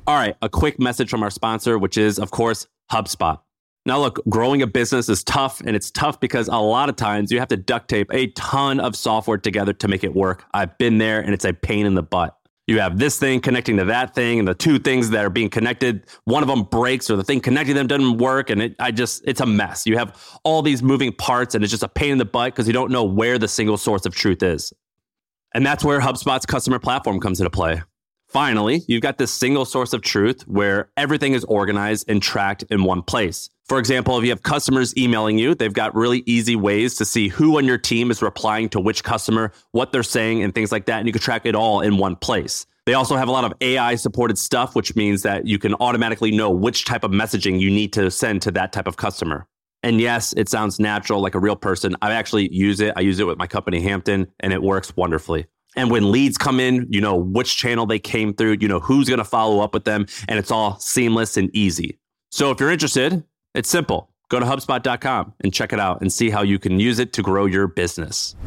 All right, a quick message from our sponsor, which is, of course, HubSpot. Now, look, growing a business is tough, and it's tough because a lot of times you have to duct tape a ton of software together to make it work. I've been there, and it's a pain in the butt. You have this thing connecting to that thing, and the two things that are being connected, one of them breaks, or the thing connecting them doesn't work, and it's a mess. You have all these moving parts, and it's just a pain in the butt because you don't know where the single source of truth is. And that's where HubSpot's customer platform comes into play. Finally, you've got this single source of truth where everything is organized and tracked in one place. For example, if you have customers emailing you, they've got really easy ways to see who on your team is replying to which customer, what they're saying, and things like that. And you can track it all in one place. They also have a lot of AI supported stuff, which means that you can automatically know which type of messaging you need to send to that type of customer. And yes, it sounds natural, like a real person. I actually use it. I use it with my company, Hampton, and it works wonderfully. And when leads come in, you know which channel they came through, you know who's going to follow up with them, and it's all seamless and easy. So if you're interested, it's simple. Go to HubSpot.com and check it out and see how you can use it to grow your business.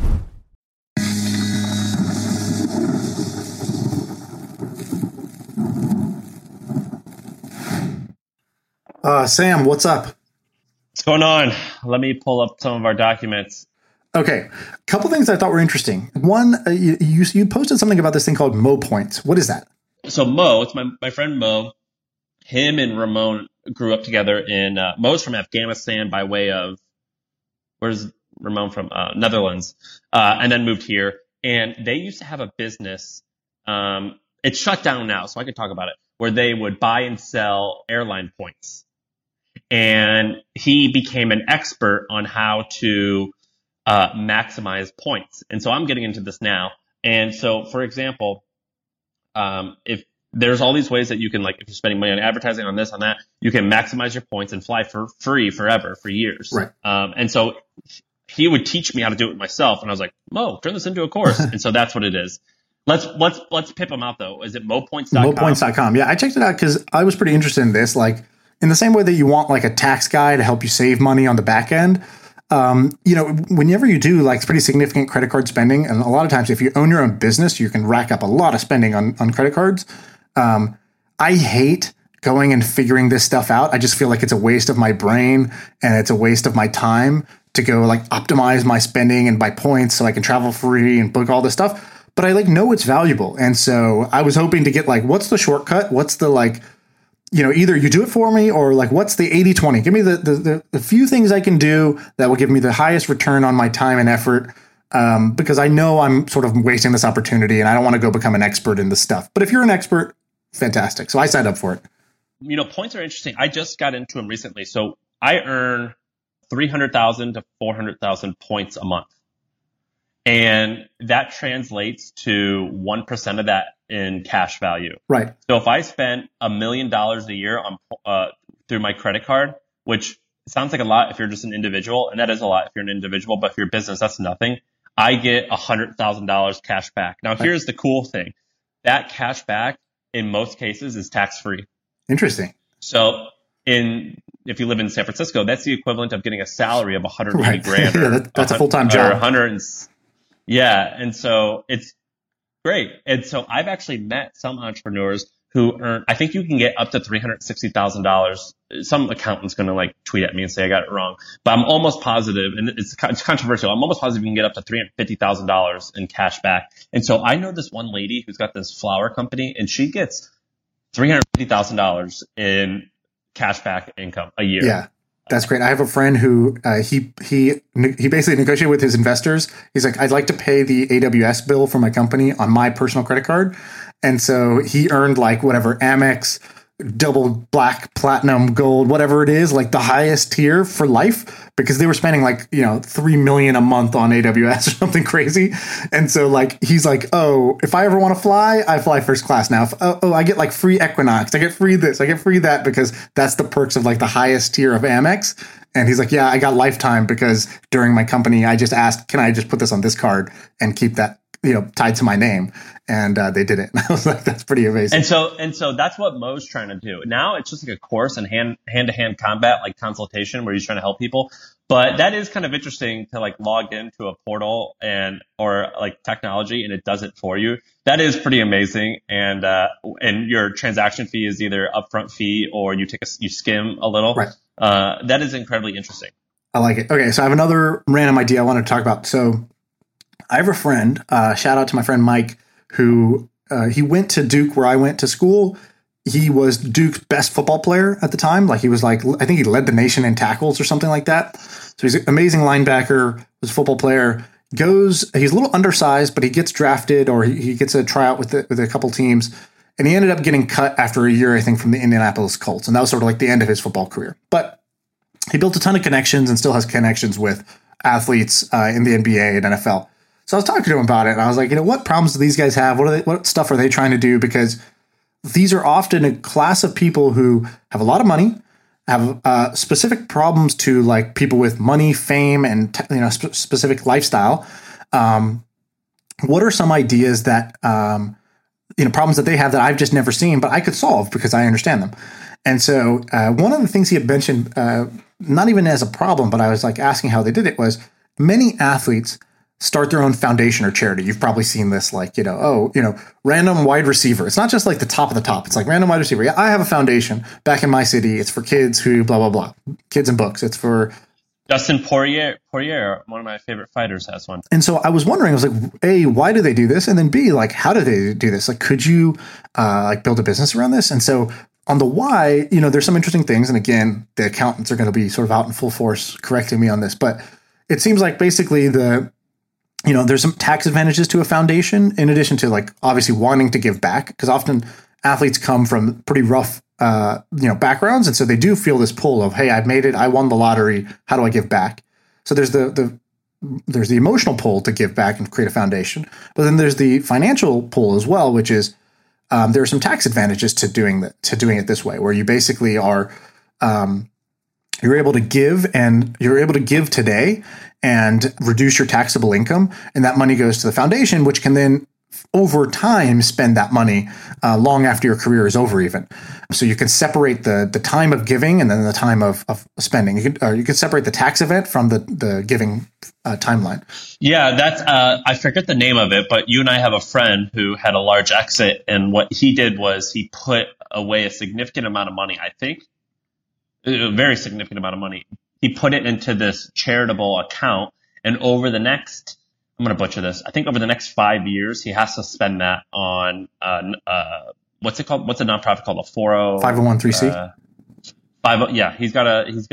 Sam, what's up? What's going on? Let me pull up some of our documents. Okay, a couple things I thought were interesting. One, you posted something about this thing called Mo Points. What is that? So Mo, it's my friend Mo. Him and Ramon grew up together in, Mo's from Afghanistan by way of, where's Ramon from? Netherlands. And then moved here. And they used to have a business. It's shut down now, so I could talk about it, where they would buy and sell airline points. And he became an expert on how to maximize points. And so I'm getting into this now. And so, for example, if there's all these ways that you can, like, if you're spending money on advertising, on this, on that, you can maximize your points and fly for free forever, for years. Right. And so he would teach me how to do it myself. And I was like, Mo, turn this into a course. And so that's what it is. Let's pip them out though. Is it mopoints.com? Mopoints.com. Yeah, I checked it out because I was pretty interested in this. Like, in the same way that you want like a tax guy to help you save money on the back end, whenever you do like pretty significant credit card spending, and a lot of times if you own your own business, you can rack up a lot of spending on credit cards. I hate going and figuring this stuff out. I just feel like it's a waste of my brain and it's a waste of my time to go like optimize my spending and buy points so I can travel free and book all this stuff. But I like know it's valuable. And so I was hoping to get like, what's the shortcut? What's the like, either you do it for me or like, what's the 80-20? Give me the few things I can do that will give me the highest return on my time and effort. Because I know I'm sort of wasting this opportunity and I don't want to go become an expert in this stuff. But if you're an expert, fantastic. So I signed up for it. Points are interesting. I just got into them recently. So I earn 300,000 to 400,000 points a month. And that translates to 1% of that in cash value. Right. So if I spent $1 million a year on through my credit card, which sounds like a lot if you're just an individual, and that is a lot if you're an individual, but if you're a business, that's nothing. I get $100,000 cash back. Now, here's the cool thing. That cash back, in most cases, is tax-free. Interesting. So if you live in San Francisco, that's the equivalent of getting a salary of 180 grand. Yeah, that's a full-time job. Yeah. And so it's great. And so I've actually met some entrepreneurs who earn, I think you can get up to $360,000. Some accountant's going to like tweet at me and say I got it wrong, but I'm almost positive, and it's controversial. I'm almost positive you can get up to $350,000 in cash back. And so I know this one lady who's got this flower company, and she gets $350,000 in cash back income a year. Yeah. That's great. I have a friend who he basically negotiated with his investors. He's like, I'd like to pay the AWS bill for my company on my personal credit card. And so he earned like whatever Amex, double black, platinum, gold, whatever it is, like the highest tier for life, because they were spending like, $3 million a month on AWS or something crazy. And so like, he's like, oh, if I ever want to fly, I fly first class now. I get like free Equinox. I get free this, I get free that, because that's the perks of like the highest tier of Amex. And he's like, yeah, I got lifetime because during my company, I just asked, can I just put this on this card and keep that tied to my name, and they did it. And I was like, that's pretty amazing. And so that's what Mo's trying to do. Now it's just like a course in hand-to-hand combat, like consultation, where he's trying to help people. But that is kind of interesting to like log into a portal or like technology and it does it for you. That is pretty amazing. And your transaction fee is either upfront fee or you skim a little. Right. That is incredibly interesting. I like it. Okay. So I have another random idea I wanted to talk about. So I have a friend, shout out to my friend Mike, who he went to Duke where I went to school. He was Duke's best football player at the time. Like he was I think he led the nation in tackles or something like that. So he's an amazing linebacker, was a football player. He's a little undersized, but he gets drafted or he gets a tryout with a couple teams. And he ended up getting cut after a year, I think, from the Indianapolis Colts. And that was sort of like the end of his football career. But he built a ton of connections and still has connections with athletes in the NBA and NFL. So I was talking to him about it. And I was like, what problems do these guys have? What stuff are they trying to do? Because these are often a class of people who have a lot of money, have specific problems to like people with money, fame, and specific lifestyle. What are some ideas that problems that they have that I've just never seen, but I could solve because I understand them? And so one of the things he had mentioned, not even as a problem, but I was like asking how they did it, was many athletes start their own foundation or charity. You've probably seen this, like, random wide receiver. It's not just like the top of the top. It's like random wide receiver. Yeah, I have a foundation back in my city. It's for kids who blah, blah, blah. Kids and books. It's for Dustin Poirier, one of my favorite fighters, has one. And so I was wondering, I was like, A, why do they do this? And then B, like, how do they do this? Like, could you build a business around this? And so on the why, there's some interesting things. And again, the accountants are going to be sort of out in full force correcting me on this. But it seems like basically there's some tax advantages to a foundation in addition to like obviously wanting to give back, because often athletes come from pretty rough, backgrounds. And so they do feel this pull of, hey, I've made it. I won the lottery. How do I give back? So there's there's the emotional pull to give back and create a foundation. But then there's the financial pull as well, which is there are some tax advantages to doing it this way, where you basically are you're able to give today and reduce your taxable income. And that money goes to the foundation, which can then over time spend that money long after your career is over even. So you can separate the time of giving and then the time of spending. You can separate the tax event from the giving timeline. Yeah, that's I forget the name of it, but you and I have a friend who had a large exit, and what he did was he put away a significant amount of money, I think, a very significant amount of money. He put it into this charitable account, and over the next, I'm going to butcher this, I think over the next 5 years, he has to spend that on, what's it called? What's a nonprofit called? A 501(c)(3). Yeah, he's got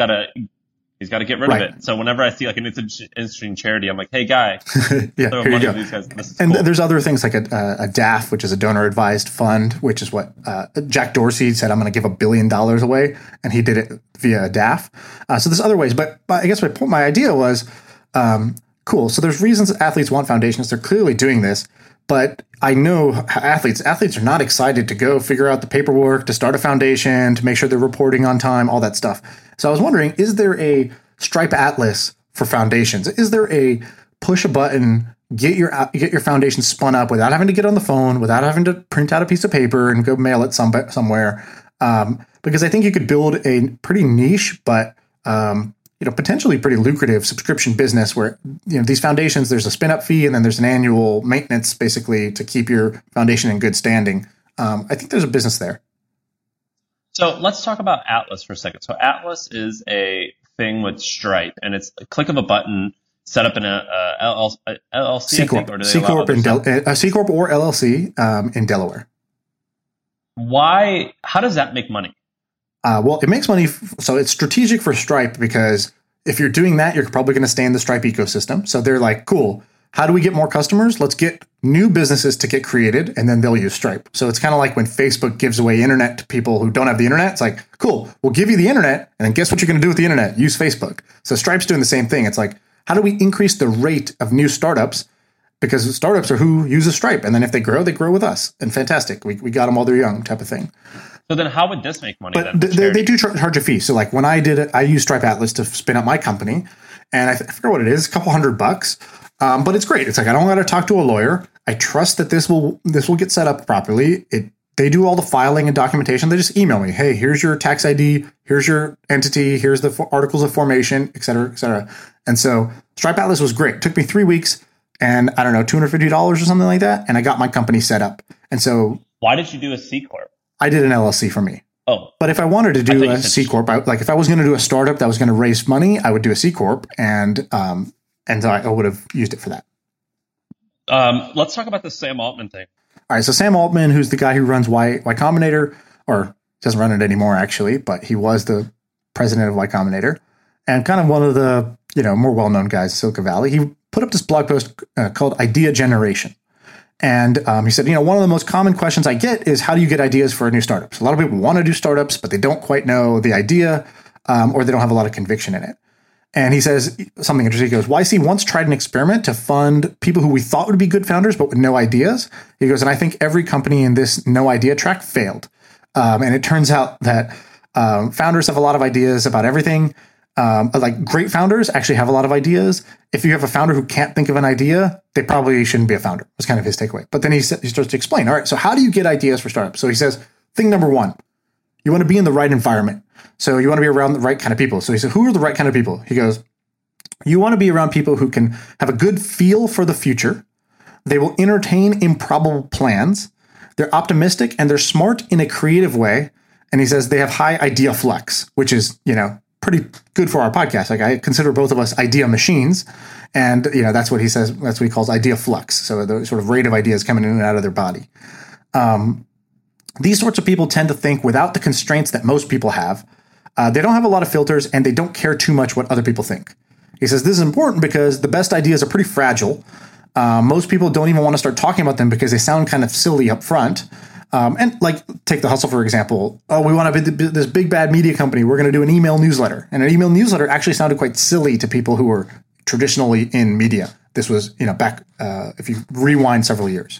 to get rid of it. So whenever I see like an interesting charity, I'm like, hey guy, yeah, throw money to these guys. And cool. There's other things like a DAF, which is a donor advised fund, which is what Jack Dorsey said, I'm going to give $1 billion away. And he did it via a DAF. So there's other ways, but I guess my idea was, cool. So there's reasons athletes want foundations. They're clearly doing this, but I know athletes are not excited to go figure out the paperwork, to start a foundation, to make sure they're reporting on time, all that stuff. So I was wondering, is there a Stripe Atlas for foundations? Is there a push a button, get your foundation spun up without having to get on the phone, without having to print out a piece of paper and go mail it somewhere? Because I think you could build a pretty niche, but potentially pretty lucrative subscription business where these foundations, there's a spin up fee and then there's an annual maintenance basically to keep your foundation in good standing. I think there's a business there. So let's talk about Atlas for a second. So Atlas is a thing with Stripe, and it's a click of a button, set up in a LLC, C Corp, C Corp or LLC in Delaware. Why? How does that make money? Well, it makes money. So it's strategic for Stripe because if you're doing that, you're probably going to stay in the Stripe ecosystem. So they're like, cool. How do we get more customers? Let's get new businesses to get created, and then they'll use Stripe. So it's kind of like when Facebook gives away internet to people who don't have the internet. It's like, cool, we'll give you the internet, and then guess what you're going to do with the internet? Use Facebook. So Stripe's doing the same thing. It's like, how do we increase the rate of new startups? Because startups are who uses Stripe. And then if they grow with us. And fantastic. We got them while they're young type of thing. So then how would this make money? But then? They do charge a fee. So like when I did it, I used Stripe Atlas to spin up my company. And I forget what it is, a couple $100. But it's great. It's like, I don't got to talk to a lawyer. I trust that this will get set up properly. They do all the filing and documentation. They just email me, hey, here's your tax ID, here's your entity, here's the articles of formation, et cetera, et cetera. And so Stripe Atlas was great. It took me 3 weeks and I don't know, $250 or something like that. And I got my company set up. And so why did you do a C Corp? I did an LLC for me. Oh, but if I wanted to do a C Corp, like if I was going to do a startup that was going to raise money, I would do a C Corp and so I would have used it for that. Let's talk about the Sam Altman thing. All right, so Sam Altman, who's the guy who runs Y Combinator, or doesn't run it anymore actually, but he was the president of Y Combinator and kind of one of the more well-known guys in Silicon Valley. He put up this blog post called Idea Generation. And he said, one of the most common questions I get is how do you get ideas for new startups? A lot of people want to do startups, but they don't quite know the idea or they don't have a lot of conviction in it. And he says something interesting. He goes, YC once tried an experiment to fund people who we thought would be good founders, but with no ideas. He goes, and I think every company in this no idea track failed. And it turns out that founders have a lot of ideas about everything. Like great founders actually have a lot of ideas. If you have a founder who can't think of an idea, they probably shouldn't be a founder. Was kind of his takeaway. But then he starts to explain, all right, so how do you get ideas for startups? So he says, thing number one, you want to be in the right environment. So you want to be around the right kind of people. So he said, who are the right kind of people? He goes, you want to be around people who can have a good feel for the future. They will entertain improbable plans. They're optimistic and they're smart in a creative way. And he says they have high idea flex, which is, pretty good for our podcast. Like I consider both of us idea machines. And, that's what he says. That's what he calls idea flux. So the sort of rate of ideas coming in and out of their body. These sorts of people tend to think without the constraints that most people have. They don't have a lot of filters and they don't care too much what other people think. He says this is important because the best ideas are pretty fragile. Most people don't even want to start talking about them because they sound kind of silly up front. And like take The Hustle, for example. Oh, we want to be this big bad media company. We're going to do an email newsletter. And an email newsletter actually sounded quite silly to people who were traditionally in media. This was, back if you rewind several years.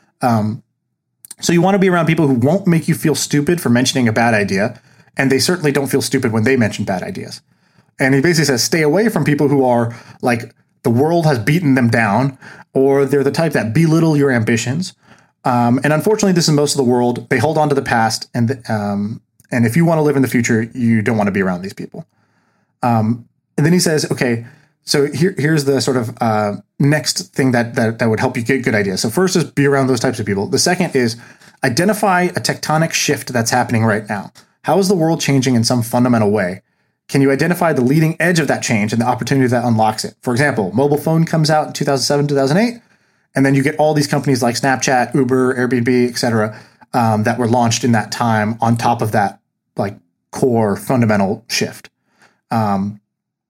So you want to be around people who won't make you feel stupid for mentioning a bad idea. And they certainly don't feel stupid when they mention bad ideas. And he basically says, stay away from people who are like the world has beaten them down, or they're the type that belittle your ambitions. And unfortunately, this is most of the world. They hold on to the past. And if you want to live in the future, you don't want to be around these people. And then he says, okay, so here's the sort of next thing that would help you get good ideas. So first is be around those types of people. The second is identify a tectonic shift that's happening right now. How is the world changing in some fundamental way? Can you identify the leading edge of that change and the opportunity that unlocks it? For example, mobile phone comes out in 2007, 2008, and then you get all these companies like Snapchat, Uber, Airbnb, et cetera, that were launched in that time on top of that like core fundamental shift. When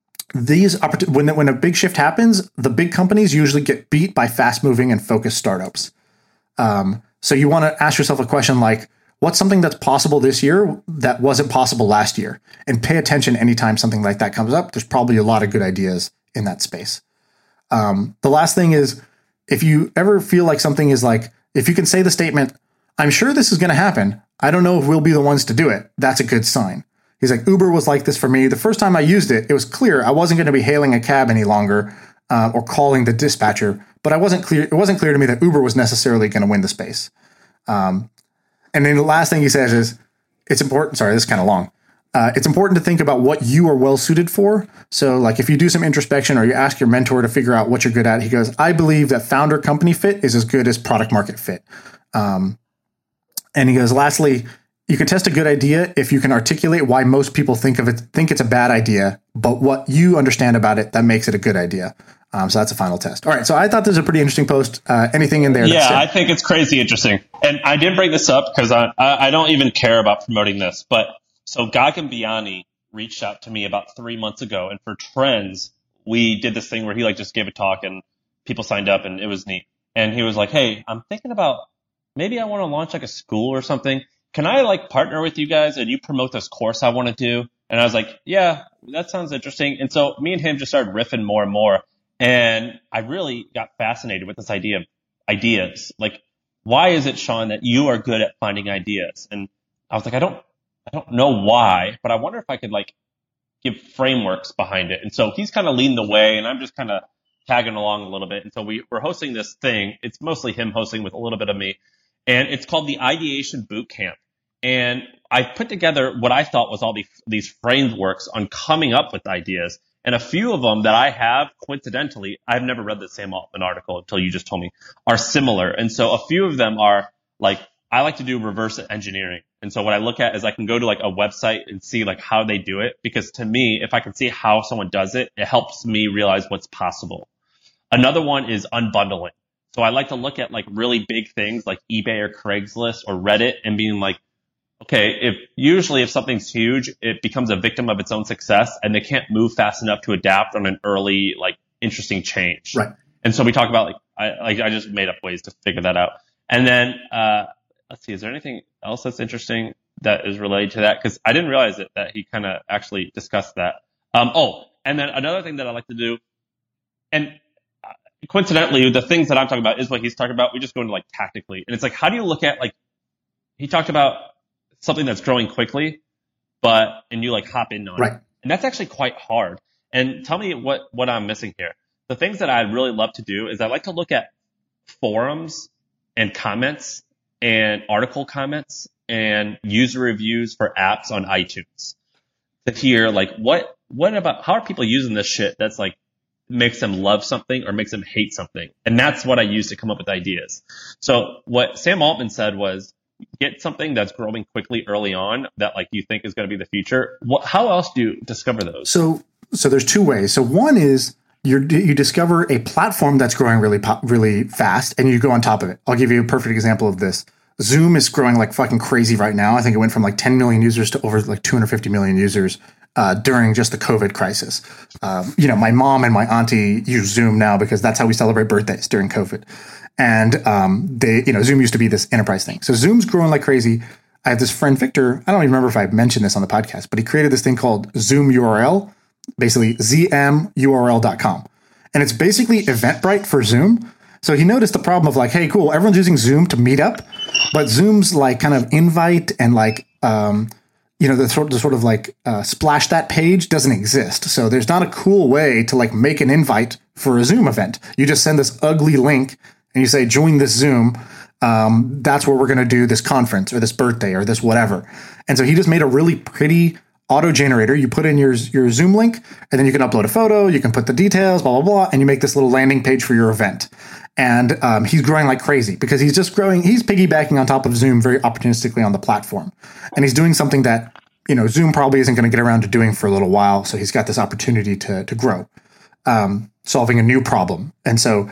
a big shift happens, the big companies usually get beat by fast-moving and focused startups. So you want to ask yourself a question like, what's something that's possible this year that wasn't possible last year? And pay attention anytime something like that comes up. There's probably a lot of good ideas in that space. The last thing is, if you ever feel like something is like, if you can say the statement, I'm sure this is going to happen. I don't know if we'll be the ones to do it. That's a good sign. He's like, Uber was like this for me. The first time I used it, it was clear I wasn't going to be hailing a cab any longer or calling the dispatcher. But it wasn't clear to me that Uber was necessarily going to win the space. And then the last thing he says is, it's important. Sorry, this is kind of long. It's important to think about what you are well suited for. So like if you do some introspection or you ask your mentor to figure out what you're good at, he goes, I believe that founder company fit is as good as product market fit. And he goes, lastly, you can test a good idea if you can articulate why most people think it's a bad idea, but what you understand about it that makes it a good idea. So that's a final test. All right. So I thought this was a pretty interesting post. Anything in there? Yeah, I think it's crazy interesting. And I didn't bring this up because I don't even care about promoting this. But so Gagan Biyani reached out to me about 3 months ago. And for Trends, we did this thing where he like just gave a talk and people signed up and it was neat. And he was like, hey, I'm thinking about maybe I want to launch like a school or something. Can I like partner with you guys and you promote this course I want to do? And I was like, yeah, that sounds interesting. And so me and him just started riffing more and more. And I really got fascinated with this idea of ideas. Like, why is it, Sean, that you are good at finding ideas? And I was like, I don't know why, but I wonder if I could like give frameworks behind it. And so he's kind of leading the way and I'm just kind of tagging along a little bit. And so we're hosting this thing. It's mostly him hosting with a little bit of me. And it's called the Ideation Boot Camp. And I put together what I thought was all these frameworks on coming up with ideas. And a few of them that I have, coincidentally, I've never read the Sam Altman article until you just told me, are similar. And so a few of them are like, I like to do reverse engineering. And so what I look at is I can go to like a website and see like how they do it. Because to me, if I can see how someone does it, it helps me realize what's possible. Another one is unbundling. So I like to look at like really big things like eBay or Craigslist or Reddit and being like, okay, if something's huge, it becomes a victim of its own success and they can't move fast enough to adapt on an early, like interesting change. Right. And so we talk about I just made up ways to figure that out. And then, let's see, is there anything else that's interesting that is related to that? Cause I didn't realize that he kind of actually discussed that. And then another thing that I like to do, and coincidentally, the things that I'm talking about is what he's talking about. We just go into like tactically. And it's like, how do you look at like, he talked about something that's growing quickly, and you like hop in on it. And that's actually quite hard. And tell me what I'm missing here. The things that I'd really love to do is I like to look at forums and comments and article comments and user reviews for apps on iTunes to hear like, what about, how are people using this shit that's like, makes them love something or makes them hate something. And that's what I use to come up with ideas. So what Sam Altman said was, get something that's growing quickly early on that like you think is going to be the future. How else do you discover those? So there's two ways. So one is you discover a platform that's growing really fast and you go on top of it. I'll give you a perfect example of this. Zoom is growing like fucking crazy right now. I think it went from like 10 million users to over like 250 million users during just the COVID crisis. My mom and my auntie use Zoom now because that's how we celebrate birthdays during COVID. And Zoom used to be this enterprise thing. So Zoom's growing like crazy. I have this friend, Victor. I don't even remember if I mentioned this on the podcast, but he created this thing called Zoom URL, basically zmurl.com. And it's basically Eventbrite for Zoom. So he noticed the problem of like, hey, cool, everyone's using Zoom to meet up, but Zoom's like kind of invite and like, the sort of like splash that page doesn't exist. So there's not a cool way to like make an invite for a Zoom event. You just send this ugly link and you say, join this Zoom. That's where we're going to do this conference or this birthday or this whatever. And so he just made a really pretty auto generator. You put in your Zoom link and then you can upload a photo. You can put the details, blah, blah, blah. And you make this little landing page for your event. And he's growing like crazy because he's just growing. He's piggybacking on top of Zoom very opportunistically on the platform. And he's doing something that, Zoom probably isn't going to get around to doing for a little while. So he's got this opportunity to grow, solving a new problem. And so,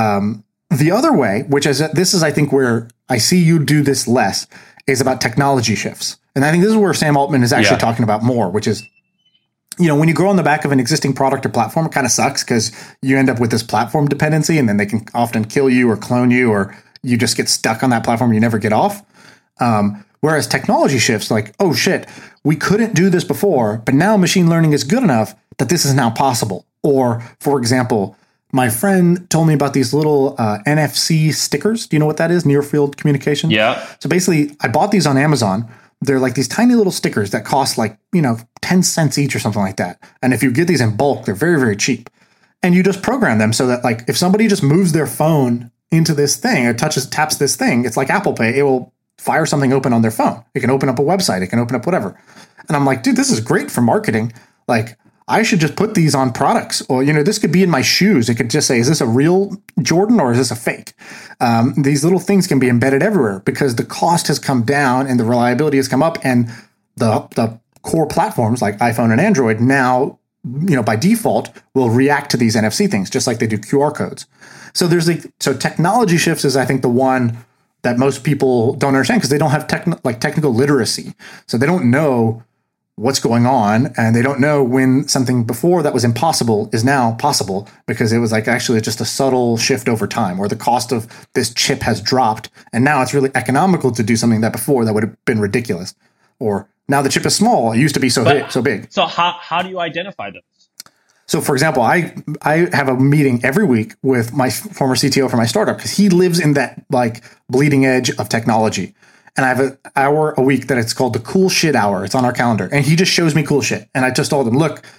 the other way, this is, I think, where I see you do this less, is about technology shifts. And I think this is where Sam Altman is actually talking about more, which is, when you grow on the back of an existing product or platform, it kind of sucks because you end up with this platform dependency and then they can often kill you or clone you, or you just get stuck on that platform and you never get off. Whereas technology shifts like, oh shit, we couldn't do this before, but now machine learning is good enough that this is now possible. Or, for example, my friend told me about these little NFC stickers. Do you know what that is? Near field communication? Yeah. So basically, I bought these on Amazon. They're like these tiny little stickers that cost like, 10 cents each or something like that. And if you get these in bulk, they're very, very cheap. And you just program them so that like if somebody just moves their phone into this thing or taps this thing, it's like Apple Pay. It will fire something open on their phone. It can open up a website. It can open up whatever. And I'm like, dude, this is great for marketing. Like, I should just put these on products, or, this could be in my shoes. It could just say, is this a real Jordan or is this a fake? These little things can be embedded everywhere because the cost has come down and the reliability has come up, and the core platforms like iPhone and Android now, by default will react to these NFC things just like they do QR codes. So so technology shifts is, I think, the one that most people don't understand because they don't have technical literacy. So they don't know what's going on, and they don't know when something before that was impossible is now possible because it was like actually just a subtle shift over time, or the cost of this chip has dropped and now it's really economical to do something that before that would have been ridiculous. Or now the chip is small, it used to be so big. So how do you identify those? So, for example, I have a meeting every week with my former CTO for my startup because he lives in that like bleeding edge of technology. And I have an hour a week that it's called the cool shit hour. It's on our calendar. And he just shows me cool shit. And I just told him, look,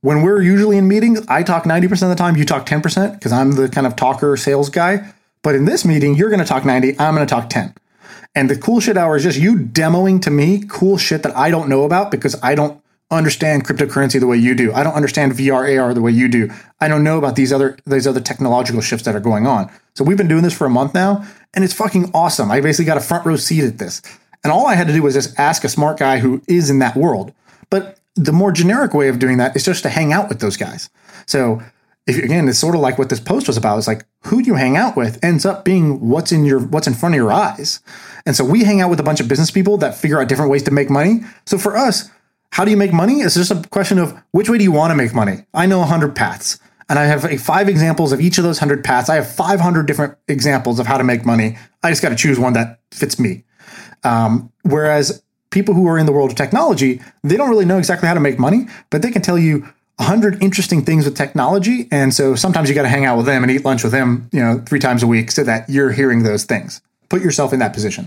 when we're usually in meetings, I talk 90% of the time, you talk 10% because I'm the kind of talker sales guy. But in this meeting, you're going to talk 90, I'm going to talk 10. And the cool shit hour is just you demoing to me cool shit that I don't know about because I don't understand cryptocurrency the way you do. I don't understand VR, AR the way you do. I don't know about these other technological shifts that are going on. So we've been doing this for a month now, and it's fucking awesome. I basically got a front row seat at this. And all I had to do was just ask a smart guy who is in that world. But the more generic way of doing that is just to hang out with those guys. So again, it's sort of like what this post was about. It's like who you hang out with ends up being what's in front of your eyes. And so we hang out with a bunch of business people that figure out different ways to make money. So for us, how do you make money? It's just a question of which way do you want to make money? I know 100 paths, and I have 5 examples of each of those 100 paths. I have 500 different examples of how to make money. I just got to choose one that fits me. Whereas people who are in the world of technology, they don't really know exactly how to make money, but they can tell you 100 interesting things with technology. And so sometimes you got to hang out with them and eat lunch with them, 3 times a week so that you're hearing those things. Put yourself in that position.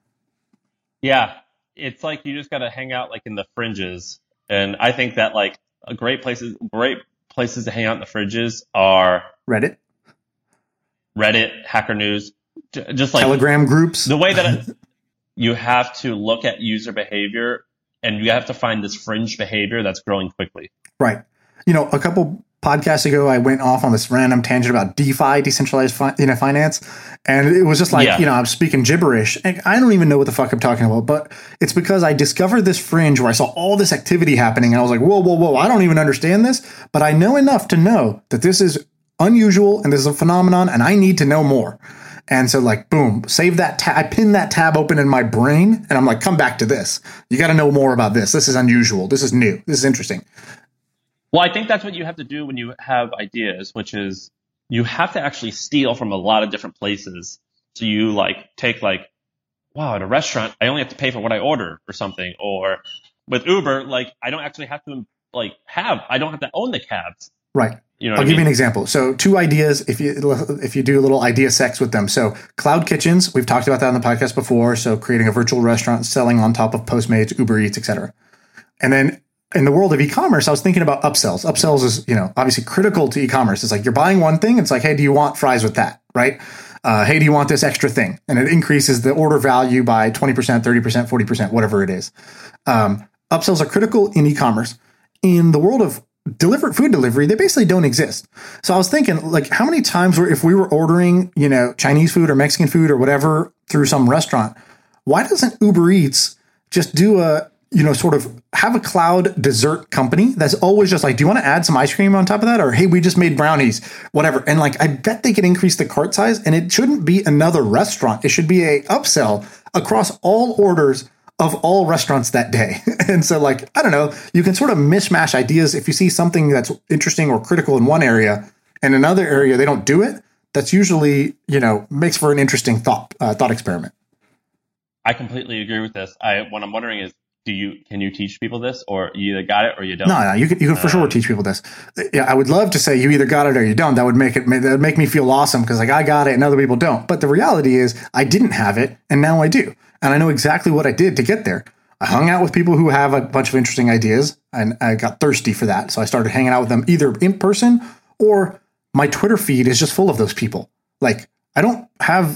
Yeah. It's like you just got to hang out like in the fringes. And I think that like great places to hang out in the fringes are Reddit, Hacker News, just like Telegram groups. The way that you have to look at user behavior and you have to find this fringe behavior that's growing quickly. Right. A couple podcasts ago, I went off on this random tangent about DeFi, decentralized finance. And it was just like, I'm speaking gibberish. And I don't even know what the fuck I'm talking about. But it's because I discovered this fringe where I saw all this activity happening. And I was like, whoa, I don't even understand this. But I know enough to know that this is unusual and this is a phenomenon and I need to know more. And so like, boom, save that tab. I pin that tab open in my brain and I'm like, come back to this. You got to know more about this. This is unusual. This is new. This is interesting. Well, I think that's what you have to do when you have ideas, which is you have to actually steal from a lot of different places. So you like take like, wow, at a restaurant, I only have to pay for what I order or something. Or with Uber, like I don't actually have to I don't have to own the cabs. Right. I'll give you an example. So 2 ideas, if you do a little idea sex with them. So cloud kitchens, we've talked about that on the podcast before. So creating a virtual restaurant, selling on top of Postmates, Uber Eats, etc. And then in the world of e-commerce, I was thinking about upsells. Upsells is, obviously critical to e-commerce. It's like you're buying one thing. It's like, hey, do you want fries with that? Right? Hey, do you want this extra thing? And it increases the order value by 20%, 30%, 40%, whatever it is. Upsells are critical in e-commerce. In the world of food delivery, they basically don't exist. So I was thinking, like, how many times if we were ordering, Chinese food or Mexican food or whatever through some restaurant, why doesn't Uber Eats just do sort of have a cloud dessert company that's always just like, do you want to add some ice cream on top of that? Or, hey, we just made brownies, whatever. And like, I bet they could increase the cart size and it shouldn't be another restaurant. It should be a upsell across all orders of all restaurants that day. And so like, I don't know, you can sort of mishmash ideas. If you see something that's interesting or critical in one area and another area, they don't do it. That's usually, makes for an interesting thought experiment. I completely agree with this. What I'm wondering is, can you teach people this, or you either got it or you don't? No, you can for sure teach people this. Yeah, I would love to say you either got it or you don't. That would make me feel awesome because like I got it and other people don't. But the reality is I didn't have it and now I do. And I know exactly what I did to get there. I hung out with people who have a bunch of interesting ideas and I got thirsty for that. So I started hanging out with them either in person or my Twitter feed is just full of those people. Like I don't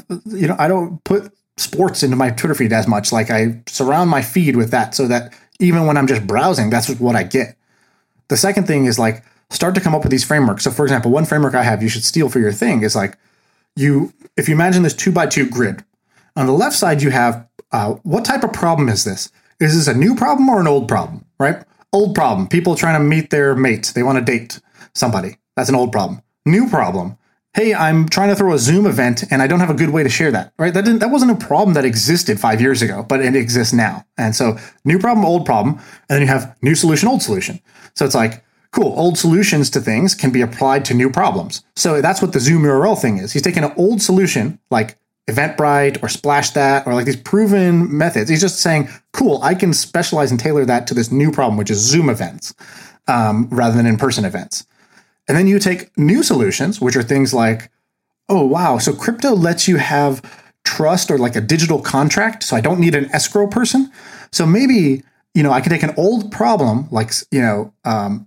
put sports into my Twitter feed as much. Like I surround my feed with that so that even when I'm just browsing, that's what I get. The second thing is like start to come up with these frameworks. So for example, one framework I have you should steal for your thing is like if you imagine this 2x2 grid, on the left side you have what type of problem is this? Is this a new problem or an old problem, right? Old problem, people trying to meet their mates. They want to date somebody. That's an old problem. New problem. Hey, I'm trying to throw a Zoom event and I don't have a good way to share that, right? That wasn't a problem that existed 5 years ago, but it exists now. And so new problem, old problem, and then you have new solution, old solution. So it's like, cool, old solutions to things can be applied to new problems. So that's what the Zoom URL thing is. He's taking an old solution like Eventbrite or Splashdot or like these proven methods. He's just saying, cool, I can specialize and tailor that to this new problem, which is Zoom events rather than in-person events. And then you take new solutions, which are things like, oh, wow, so crypto lets you have trust or like a digital contract. So I don't need an escrow person. So maybe, I can take an old problem like,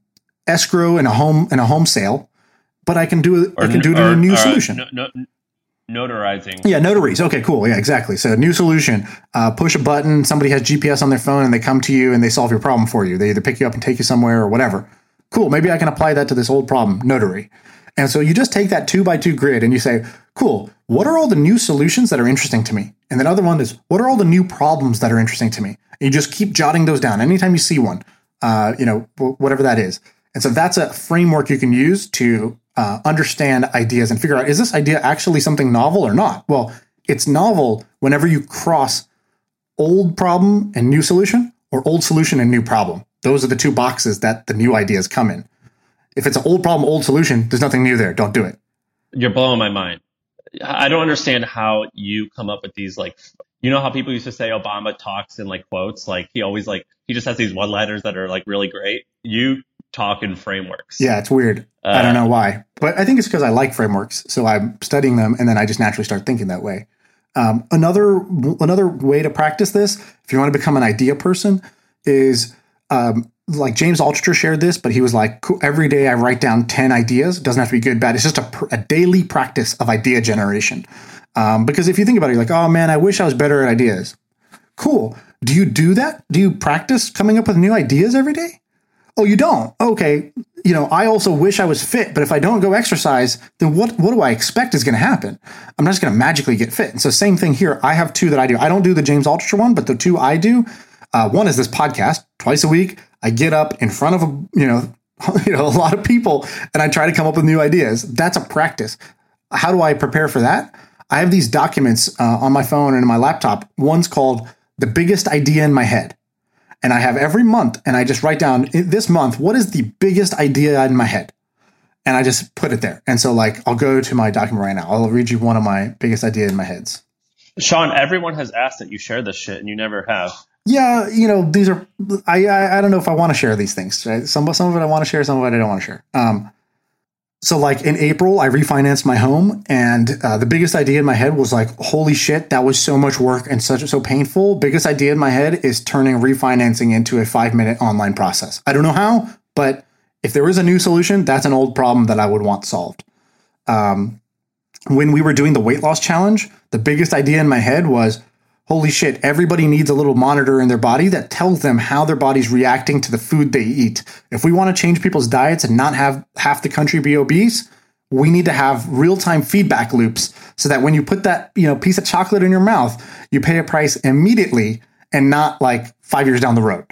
escrow in a home sale, but I can do it in a new solution. Notarizing. Yeah, notaries. Okay, cool. Yeah, exactly. So new solution, push a button, somebody has GPS on their phone and they come to you and they solve your problem for you. They either pick you up and take you somewhere or whatever. Cool. Maybe I can apply that to this old problem, notary. And so you just take that 2x2 grid and you say, cool, what are all the new solutions that are interesting to me? And then other one is, what are all the new problems that are interesting to me? And you just keep jotting those down anytime you see one, whatever that is. And so that's a framework you can use to understand ideas and figure out, is this idea actually something novel or not? Well, it's novel whenever you cross old problem and new solution, or old solution and new problem. Those are the two boxes that the new ideas come in. If it's an old problem, old solution, there's nothing new there. Don't do it. You're blowing my mind. I don't understand how you come up with these, like, you know how people used to say Obama talks in like quotes, like he just has these one-liners that are like really great. You talk in frameworks. Yeah, it's weird. I don't know why, but I think it's because I like frameworks. So I'm studying them and then I just naturally start thinking that way. Another way to practice this, if you want to become an idea person, is like James Altucher shared this, but he was like, every day I write down 10 ideas. It doesn't have to be good, bad. It's just a daily practice of idea generation. Because if you think about it, you're like, oh man, I wish I was better at ideas. Cool. Do you do that? Do you practice coming up with new ideas every day? Oh, you don't? Okay. I also wish I was fit, but if I don't go exercise, then what do I expect is going to happen? I'm not just going to magically get fit. And so same thing here. I have two that I do. I don't do the James Altucher one, but the two I do, one is this podcast twice a week. I get up in front of a lot of people and I try to come up with new ideas. That's a practice. How do I prepare for that? I have these documents on my phone and in my laptop. One's called The Biggest Idea in My Head. And I have every month and I just write down this month, what is the biggest idea in my head? And I just put it there. And so like, I'll go to my document right now. I'll read you one of my biggest idea in my heads. Sean, everyone has asked that you share this shit and you never have. Yeah, these are, I don't know if I want to share these things, right? Some of it I want to share, some of it I don't want to share. So like in April, I refinanced my home and the biggest idea in my head was like, holy shit, that was so much work and so painful. Biggest idea in my head is turning refinancing into a 5-minute online process. I don't know how, but if there is a new solution, that's an old problem that I would want solved. When we were doing the weight loss challenge, the biggest idea in my head was, holy shit, everybody needs a little monitor in their body that tells them how their body's reacting to the food they eat. If we want to change people's diets and not have half the country be obese, we need to have real-time feedback loops so that when you put that, piece of chocolate in your mouth, you pay a price immediately and not like 5 years down the road.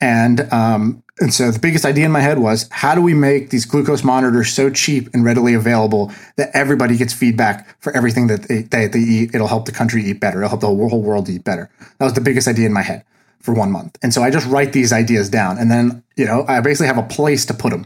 And so the biggest idea in my head was, how do we make these glucose monitors so cheap and readily available that everybody gets feedback for everything that they eat? It'll help the country eat better. It'll help the whole world eat better. That was the biggest idea in my head for 1 month. And so I just write these ideas down. And then, I basically have a place to put them.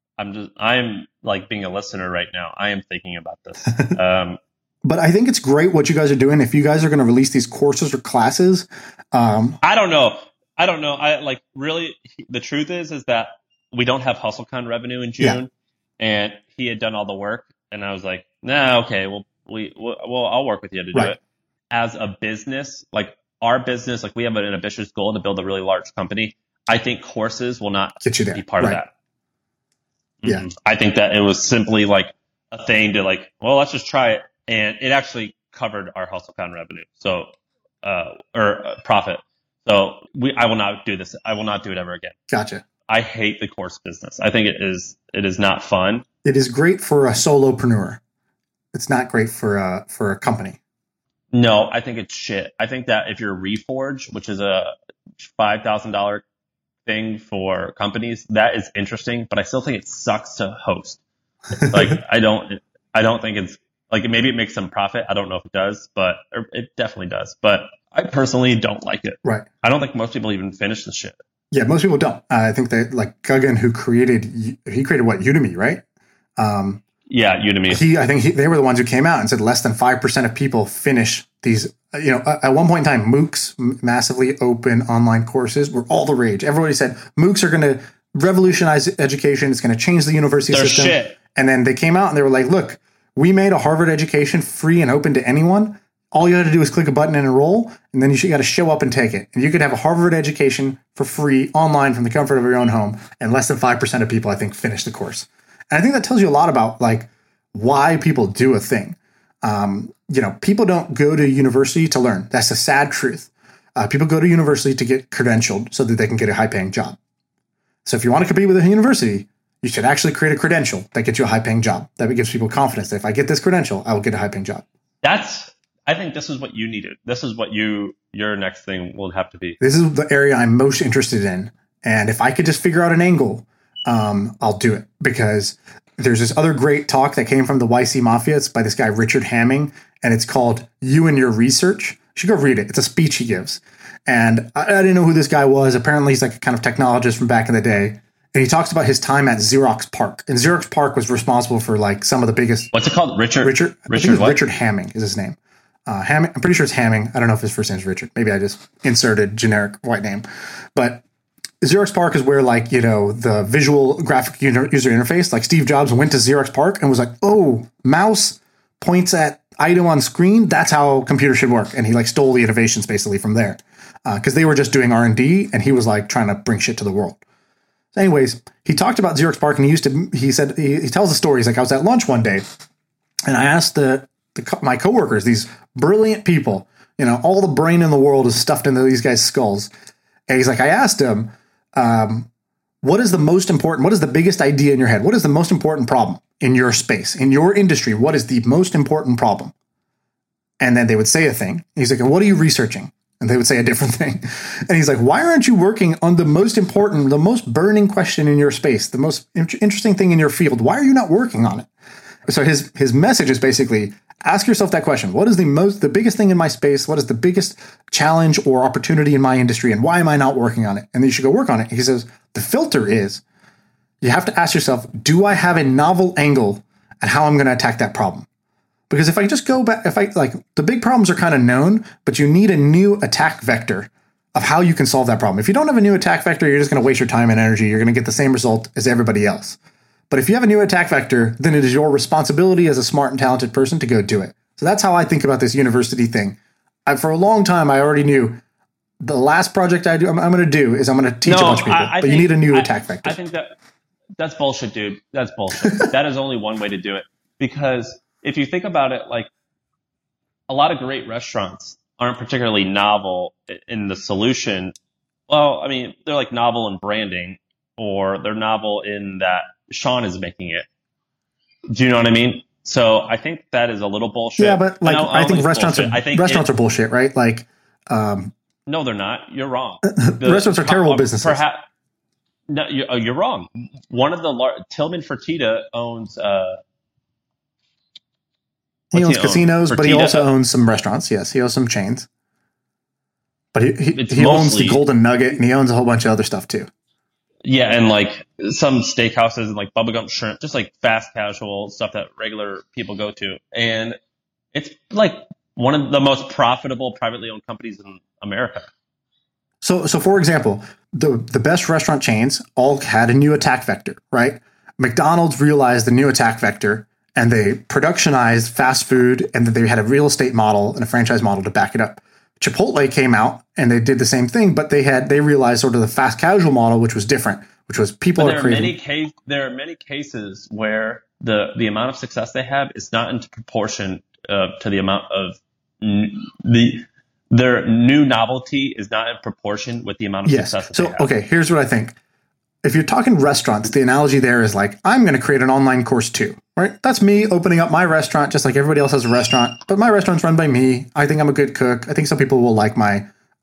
I'm like being a listener right now. I am thinking about this. But I think it's great what you guys are doing. If you guys are going to release these courses or classes. I don't know. I like really, the truth is that we don't have HustleCon revenue in June and he had done all the work. And I was like, nah, okay, well, I'll work with you to do it. As a business, like our business, like we have an ambitious goal to build a really large company. I think courses will not get you there. Be part of that. Yeah. Mm-hmm. I think that it was simply like a thing to like, well, let's just try it. And it actually covered our HustleCon revenue. So, profit. So I will not do this. I will not do it ever again. Gotcha. I hate the course business. I think it is not fun. It is great for a solopreneur. It's not great for a company. No, I think it's shit. I think that if you're Reforge, which is a $5,000 thing for companies, that is interesting, but I still think it sucks to host. Like I don't think it's like, maybe it makes some profit. I don't know if it does, but it definitely does. But I personally don't like it. Right. I don't think most people even finish the shit. Yeah, most people don't. I think that like Guggen, who created what, Udemy, right? Yeah, Udemy. I think they were the ones who came out and said less than 5% of people finish these. At one point in time, MOOCs, massively open online courses, were all the rage. Everybody said MOOCs are going to revolutionize education. It's going to change the university system. Shit. And then they came out and they were like, look, we made a Harvard education free and open to anyone. All you had to do is click a button and enroll, and then you got to show up and take it. And you could have a Harvard education for free online from the comfort of your own home. And less than 5% of people, I think, finish the course. And I think that tells you a lot about like why people do a thing. People don't go to university to learn. That's a sad truth. People go to university to get credentialed so that they can get a high-paying job. So if you want to compete with a university, you should actually create a credential that gets you a high-paying job. That gives people confidence that if I get this credential, I will get a high-paying job. I think this is what you needed. This is what your next thing will have to be. This is the area I'm most interested in. And if I could just figure out an angle, I'll do it. Because there's this other great talk that came from the YC Mafia. It's by this guy, Richard Hamming. And it's called You and Your Research. You should go read it. It's a speech he gives. And I didn't know who this guy was. Apparently, he's like a kind of technologist from back in the day. And he talks about his time at Xerox PARC. And Xerox PARC was responsible for like some of the biggest. What's it called? Richard what? Richard Hamming is his name. Hamming, I'm pretty sure it's Hamming. I don't know if his first name is Richard. Maybe I just inserted generic white name. But Xerox PARC is where like, the visual graphic user interface, like Steve Jobs went to Xerox PARC and was like, oh, mouse points at item on screen. That's how computers should work. And he like stole the innovations basically from there. Because they were just doing R&D and he was like trying to bring shit to the world. So anyways, he talked about Xerox PARC and he said, he tells the story. He's like, I was at lunch one day and I asked my coworkers, these brilliant people, all the brain in the world is stuffed into these guys' skulls. And he's like, I asked him, what is the biggest idea in your head? What is the most important problem in your space, in your industry? What is the most important problem? And then they would say a thing. He's like, what are you researching? And they would say a different thing. And he's like, why aren't you working on the most important, the most burning question in your space, the most interesting thing in your field? Why are you not working on it? So his message is basically, ask yourself that question. What is the biggest thing in my space? What is the biggest challenge or opportunity in my industry? And why am I not working on it? And then you should go work on it. He says, the filter is, you have to ask yourself, do I have a novel angle at how I'm going to attack that problem? Because if I just go back, the big problems are kind of known, but you need a new attack vector of how you can solve that problem. If you don't have a new attack vector, you're just going to waste your time and energy. You're going to get the same result as everybody else. But if you have a new attack vector, then it is your responsibility as a smart and talented person to go do it. So that's how I think about this university thing. For a long time, I already knew the last project I'm going to do is I'm going to teach a bunch of people. But you need a new attack vector. I think that's bullshit, dude. That's bullshit. That is only one way to do it. Because if you think about it, like a lot of great restaurants aren't particularly novel in the solution. Well, I mean, they're like novel in branding, or they're novel in that Sean is making it. Do you know what I mean? So I think that is a little bullshit. Yeah, but like I think restaurants are bullshit, right? Like, no, they're not. You're wrong. Restaurants are terrible businesses. Perhaps. No, you're wrong. One of the Tillman Fertitta owns. He owns casinos, but he also owns some restaurants. Yes, he owns some chains. But he owns the Golden Nugget, and he owns a whole bunch of other stuff too. Yeah, and like some steakhouses and like Bubblegum Shrimp, just like fast casual stuff that regular people go to. And it's like one of the most profitable privately owned companies in America. So for example, the best restaurant chains all had a new attack vector, right? McDonald's realized the new attack vector and they productionized fast food, and then they had a real estate model and a franchise model to back it up. Chipotle came out and they did the same thing, but they realized sort of the fast casual model, which was different, which was people are creating. There are many cases where the amount of success they have is not in proportion to the amount of their new novelty is not in proportion with the amount of success that they have. Okay, here's what I think. If you're talking restaurants, the analogy there is like, I'm going to create an online course too, right? That's me opening up my restaurant, just like everybody else has a restaurant, but my restaurant's run by me. I think I'm a good cook. I think some people will like my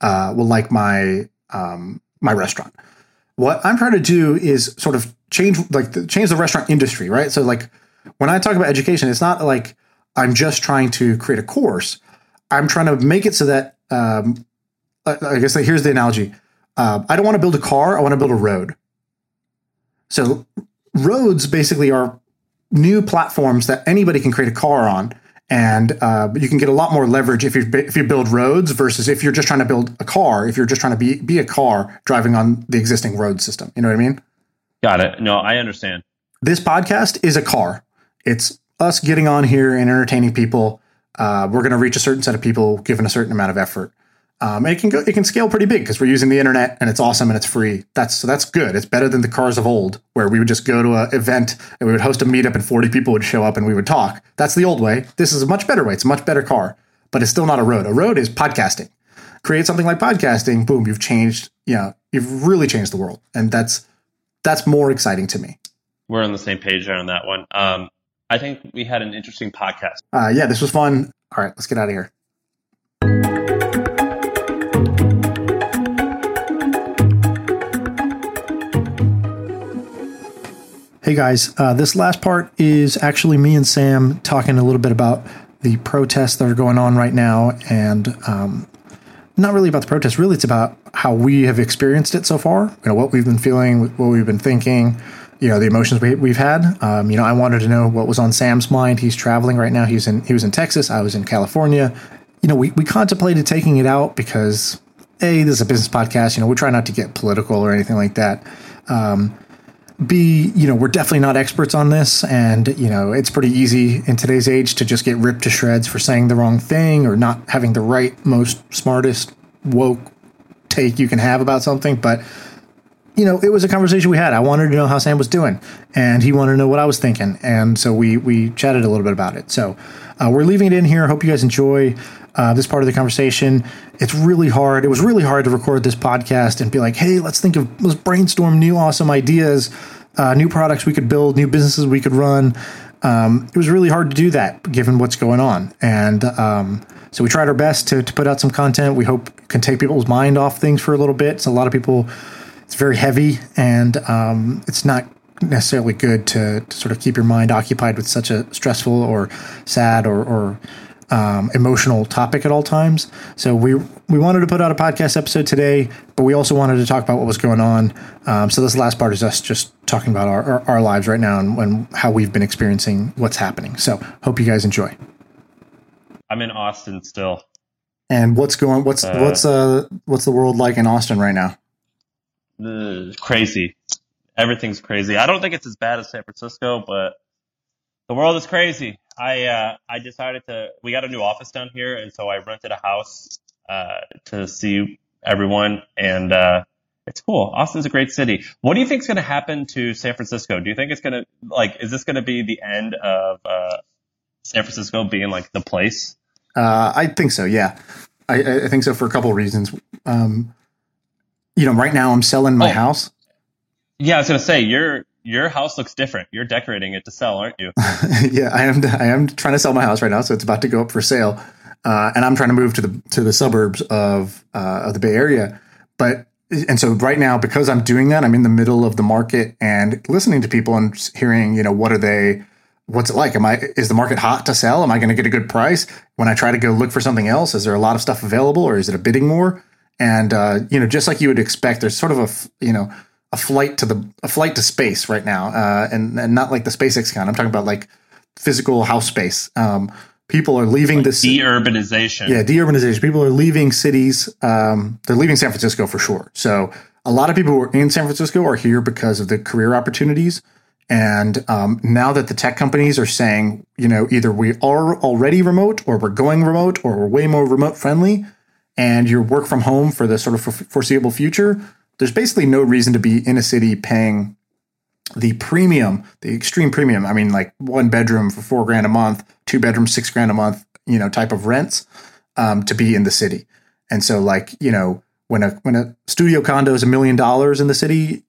restaurant. What I'm trying to do is sort of change the restaurant industry, right? So like when I talk about education, it's not like I'm just trying to create a course. I'm trying to make it so that, I guess here's the analogy. I don't want to build a car. I want to build a road. So roads basically are new platforms that anybody can create a car on. And you can get a lot more leverage if you build roads versus if you're just trying to build a car, if you're just trying to be a car driving on the existing road system. You know what I mean? Got it. No, I understand. This podcast is a car. It's us getting on here and entertaining people. We're going to reach a certain set of people given a certain amount of effort. It can scale pretty big because we're using the internet and it's awesome and it's free. That's good. It's better than the cars of old where we would just go to an event and we would host a meetup and 40 people would show up and we would talk. That's the old way. This is a much better way. It's a much better car, but it's still not a road. A road is podcasting. Create something like podcasting. Boom, you've really changed the world, and that's more exciting to me. We're on the same page there on that one. I think we had an interesting podcast. Yeah, this was fun. All right, let's get out of here. Hey guys, this last part is actually me and Sam talking a little bit about the protests that are going on right now, and not really about the protests. Really, it's about how we have experienced it so far. What we've been feeling, what we've been thinking. The emotions we've had. I wanted to know what was on Sam's mind. He's traveling right now. He was in Texas. I was in California. We contemplated taking it out because A, this is a business podcast. We try not to get political or anything like that. B, we're definitely not experts on this, and it's pretty easy in today's age to just get ripped to shreds for saying the wrong thing or not having the right, most smartest woke take you can have about something. But it was a conversation we had. I wanted to know how Sam was doing, and he wanted to know what I was thinking, and so we chatted a little bit about it. So we're leaving it in here. Hope you guys enjoy this part of the conversation. It's really hard. It was really hard to record this podcast and be like, hey, let's brainstorm new awesome ideas, new products we could build, new businesses we could run. It was really hard to do that given what's going on. And so we tried our best to put out some content. We hope can take people's mind off things for a little bit. So a lot of people, it's very heavy, and it's not necessarily good to sort of keep your mind occupied with such a stressful or sad or emotional topic at all times. So we wanted to put out a podcast episode today, but we also wanted to talk about what was going on. So this last part is us just talking about our lives right now and how we've been experiencing what's happening. So hope you guys enjoy. I'm in Austin still. And what's the world like in Austin right now? Crazy. Everything's crazy. I don't think it's as bad as San Francisco, but the world is crazy. I decided we got a new office down here, and so I rented a house to see everyone, and it's cool. Austin's a great city. What do you think is going to happen to San Francisco? Do you think it's going to, is this going to be the end of San Francisco being like the place? I think so, yeah. I think so for a couple of reasons. Right now I'm selling my house. Yeah, I was going to say, your house looks different. You're decorating it to sell, aren't you? Yeah, I am trying to sell my house right now, so it's about to go up for sale. And I'm trying to move to the suburbs of the Bay Area. And so right now, because I'm doing that, I'm in the middle of the market and listening to people and hearing, what's it like? Is the market hot to sell? Am I going to get a good price? When I try to go look for something else, is there a lot of stuff available, or is it a bidding war? And, just like you would expect, there's sort of a flight to space right now. And not like the SpaceX kind. I'm talking about like physical house space. People are leaving this deurbanization. Yeah. Deurbanization. People are leaving cities. They're leaving San Francisco for sure. So a lot of people who are in San Francisco are here because of the career opportunities. And now that the tech companies are saying, either we are already remote or we're going remote or we're way more remote friendly, and you work from home for the sort of foreseeable future, there's basically no reason to be in a city paying the premium, the extreme premium. I mean, like 1 bedroom for $4,000 a month, 2 bedrooms, $6,000 a month, type of rents to be in the city. And so when a studio condo is $1 million in the city,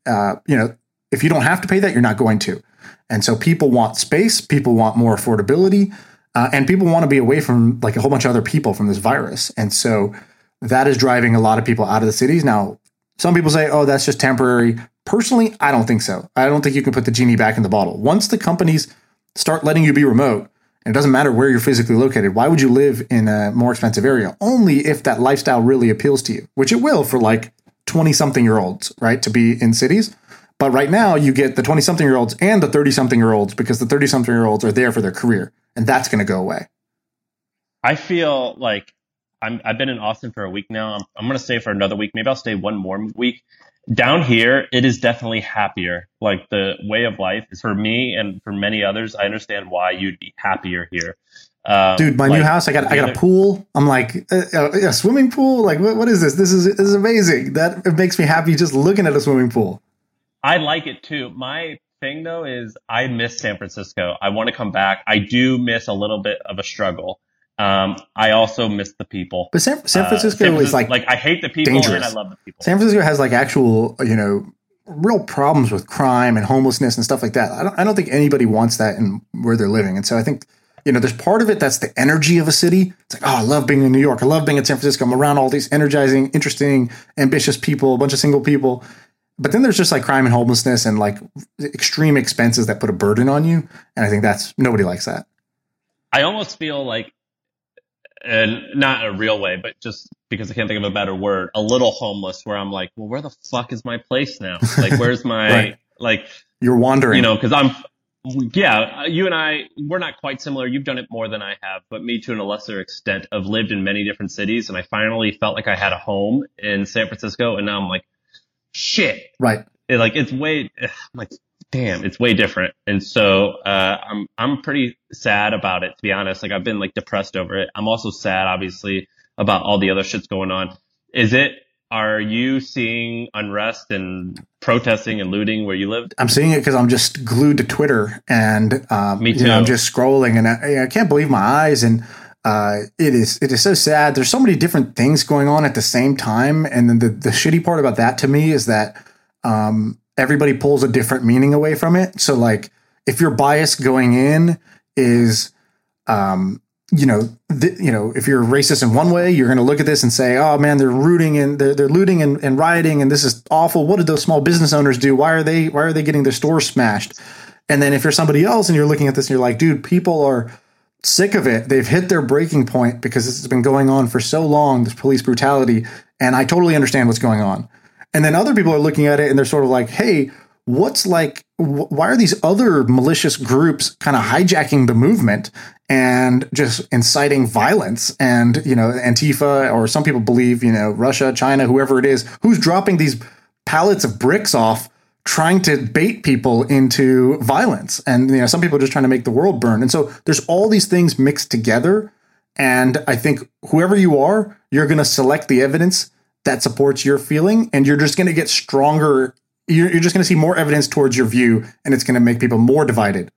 if you don't have to pay that, you're not going to. And so people want space, people want more affordability, and people want to be away from like a whole bunch of other people from this virus. And so that is driving a lot of people out of the cities. Now, some people say, oh, that's just temporary. Personally, I don't think so. I don't think you can put the genie back in the bottle. Once the companies start letting you be remote, and it doesn't matter where you're physically located, why would you live in a more expensive area? Only if that lifestyle really appeals to you, which it will for like 20-something-year-olds, right, to be in cities. But right now, you get the 20-something-year-olds and the 30-something-year-olds because the 30-something-year-olds are there for their career, and that's going to go away. I feel like I've been in Austin for a week now. I'm going to stay for another week. Maybe I'll stay one more week. Down here, it is definitely happier. Like the way of life is for me and for many others. I understand why you'd be happier here. Dude, my new house, I got a pool. I'm like, a swimming pool? Like, what is this? This is amazing. That it makes me happy just looking at a swimming pool. I like it too. My thing though is I miss San Francisco. I want to come back. I do miss a little bit of a struggle. I also miss the people. But San Francisco is like I hate the people dangerous. And I love the people. San Francisco has like actual, real problems with crime and homelessness and stuff like that. I don't think anybody wants that in where they're living. And so I think, there's part of it that's the energy of a city. It's like, oh, I love being in New York. I love being in San Francisco. I'm around all these energizing, interesting, ambitious people, a bunch of single people. But then there's just like crime and homelessness and like extreme expenses that put a burden on you. And I think nobody likes that. I almost feel like, and not a real way, but just because I can't think of a better word, a little homeless, where I'm like, well, where the fuck is my place now? Like, where's my, right. like, you're wandering, because you and I, we're not quite similar. You've done it more than I have, but me to a lesser extent. I've lived in many different cities, and I finally felt like I had a home in San Francisco, and now I'm like, shit. Right. It's way, I'm like, damn, it's way different. And so, I'm pretty sad about it, to be honest. Like, I've been like depressed over it. I'm also sad, obviously, about all the other shits going on. Are you seeing unrest and protesting and looting where you live? I'm seeing it because I'm just glued to Twitter, and me too. I'm just scrolling, and I can't believe my eyes. And it is so sad. There's so many different things going on at the same time, and then the shitty part about that to me is that everybody pulls a different meaning away from it. So, like, if your bias going in is if you're racist in one way, you're going to look at this and say, oh man, they're rooting and they're looting and rioting, and this is awful. What did those small business owners do? Why are they getting their stores smashed? And then if you're somebody else and you're looking at this and you're like, dude, people are sick of it. They've hit their breaking point because this has been going on for so long, this police brutality. And I totally understand what's going on. And then other people are looking at it and they're sort of like, hey, why are these other malicious groups kind of hijacking the movement and just inciting violence? And, Antifa, or some people believe, Russia, China, whoever it is, who's dropping these pallets of bricks off, trying to bait people into violence. And, some people are just trying to make the world burn. And so there's all these things mixed together. And I think whoever you are, you're going to select the evidence that supports your feeling, and you're just going to get stronger. You're just going to see more evidence towards your view, and it's going to make people more divided.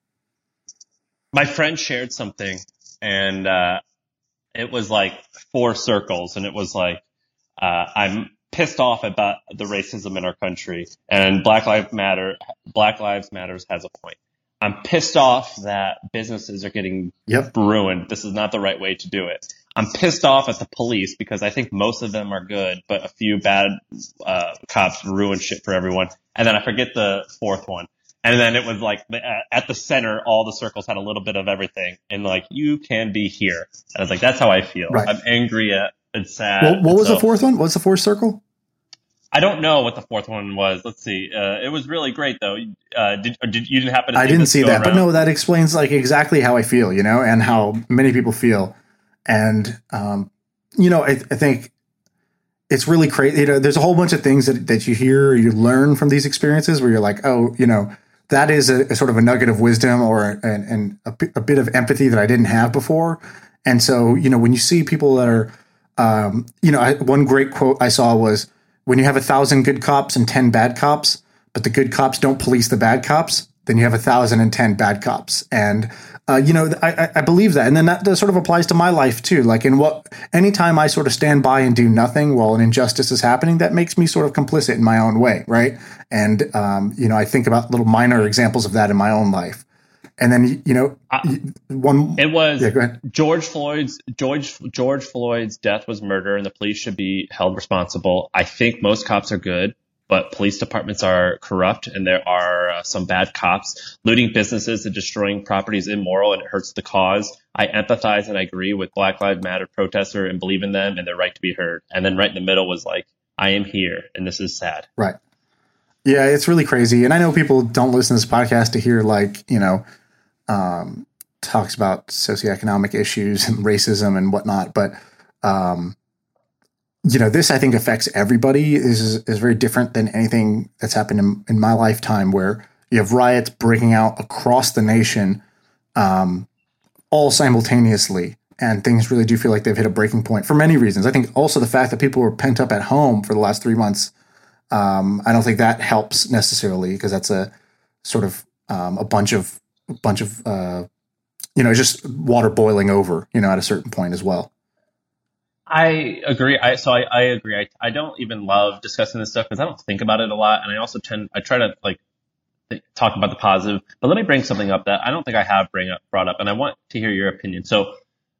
My friend shared something, and it was like 4 circles, and it was like, I'm pissed off about the racism in our country, and Black Lives Matters has a point. I'm pissed off that businesses are getting ruined. This is not the right way to do it. I'm pissed off at the police because I think most of them are good, but a few bad cops ruin shit for everyone. And then I forget the 4th one. And then it was like at the center, all the circles had a little bit of everything. And like, you can be here. And I was like, that's how I feel. Right. I'm angry and sad. Well, what was the 4th one? What's the 4th circle? I don't know what the 4th one was. Let's see. It was really great though. You didn't happen to see I didn't see that, around? But no, that explains like exactly how I feel, and how many people feel. And, I think it's really crazy. There's a whole bunch of things that you hear or you learn from these experiences where you're like, oh, that is a sort of a nugget of wisdom or a bit of empathy that I didn't have before. And so, when you see people that are, one great quote I saw was, when you have 1,000 good cops and 10 bad cops, but the good cops don't police the bad cops, then you have 1,010 bad cops. And, I believe that. And then that sort of applies to my life too. Like anytime I sort of stand by and do nothing while an injustice is happening, that makes me sort of complicit in my own way. Right. And, I think about little minor examples of that in my own life. And then, it was go ahead. George Floyd's death was murder, and the police should be held responsible. I think most cops are good, but police departments are corrupt, and there are some bad cops. Looting businesses and destroying property is immoral, and it hurts the cause. I empathize and I agree with Black Lives Matter protester and believe in them and their right to be heard. And then right in the middle was like, I am here, and this is sad. Right. Yeah, it's really crazy. And I know people don't listen to this podcast to hear talks about socioeconomic issues and racism and whatnot. But, this I think affects everybody is very different than anything that's happened in my lifetime, where you have riots breaking out across the nation all simultaneously. And things really do feel like they've hit a breaking point for many reasons. I think also the fact that people were pent up at home for the last 3 months, I don't think that helps necessarily, because that's a sort of a bunch of just water boiling over, at a certain point as well. I agree. I agree. I don't even love discussing this stuff because I don't think about it a lot, and I try to talk about the positive. But let me bring something up that I don't think I have brought up, and I want to hear your opinion. So,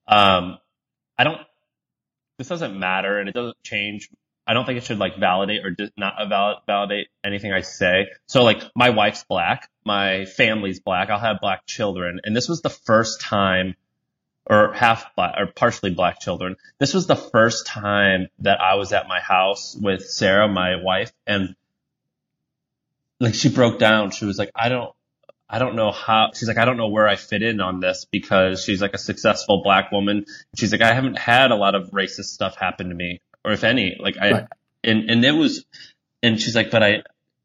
this doesn't matter, and it doesn't change. I don't think it should validate or not validate anything I say. So my wife's Black, my family's Black. I'll have Black children, and this was the first time. Or half Black or partially Black children. This was the first time that I was at my house with Sarah, my wife, and she broke down. She was like, I don't know how. She's like, I don't know where I fit in on this, because she's a successful Black woman. She's like, I haven't had a lot of racist stuff happen to me, or if any. Right. And it was, and she's like, it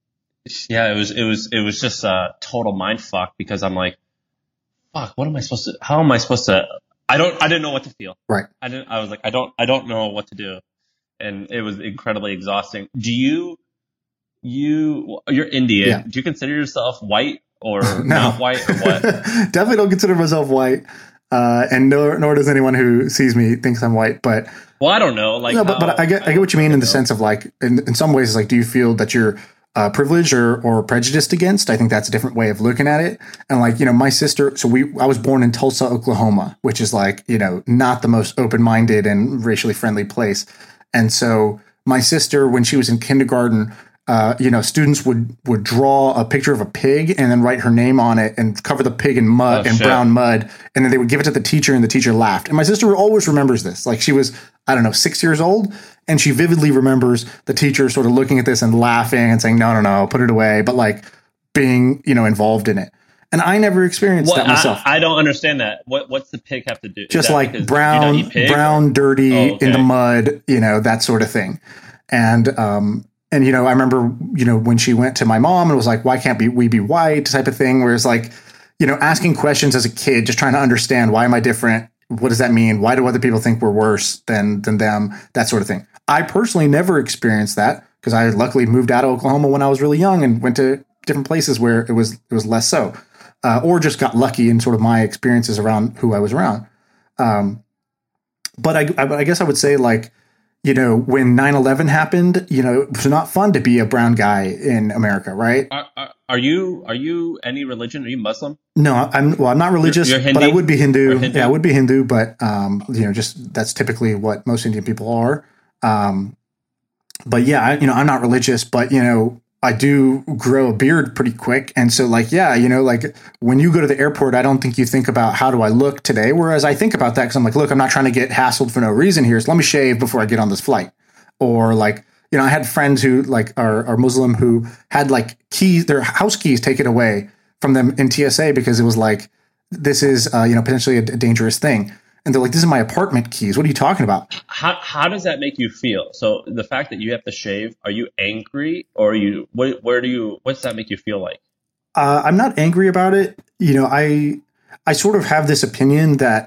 was just a total mind fuck, because I'm like, fuck, how am I supposed to? I didn't know what to feel. Right. I was like, I don't know what to do. And it was incredibly exhausting. You're Indian. Yeah. Do you consider yourself white or not white, or what? Definitely don't consider myself white. And nor does anyone who sees me thinks I'm white, but. Well, I don't know. But I get what you mean in the sense of in some ways, do you feel that you're privileged or prejudiced against? I think that's a different way of looking at it. And my sister, I was born in Tulsa, Oklahoma, which is not the most open-minded and racially friendly place. And so my sister, when she was in kindergarten, students would draw a picture of a pig and then write her name on it and cover the pig in mud brown mud. And then they would give it to the teacher, and the teacher laughed. And my sister always remembers this. She was, 6 years old. And she vividly remembers the teacher sort of looking at this and laughing and saying, no, put it away. But being, involved in it. And I never experienced that myself. I don't understand that. What's the pig have to do? Just brown, dirty, in the mud, that sort of thing. And I remember, when she went to my mom and was like, why can't we be white type of thing, where it's asking questions as a kid, just trying to understand, why am I different? What does that mean? Why do other people think we're worse than them? That sort of thing. I personally never experienced that, because I luckily moved out of Oklahoma when I was really young and went to different places where it was less so, or just got lucky in sort of my experiences around who I was around. But I guess I would say when 9/11 happened, it was not fun to be a brown guy in America, right? Are you any religion? Are you Muslim? No, I'm not religious, you're Hindu? But I would be Hindu. Hindu. Yeah, I would be Hindu, but just that's typically what most Indian people are. But yeah, I'm not religious, but I do grow a beard pretty quick, and so when you go to the airport, I don't think you think about how do I look today, whereas I think about that because I'm look, I'm not trying to get hassled for no reason here, so let me shave before I get on this flight, or I had friends who are Muslim who had keys, their house keys taken away from them in TSA because it was this is potentially a dangerous thing. And they're like, this is my apartment keys. What are you talking about? How does that make you feel? So the fact that you have to shave, are you angry, or are you, what does that make you feel like? I'm not angry about it. I sort of have this opinion that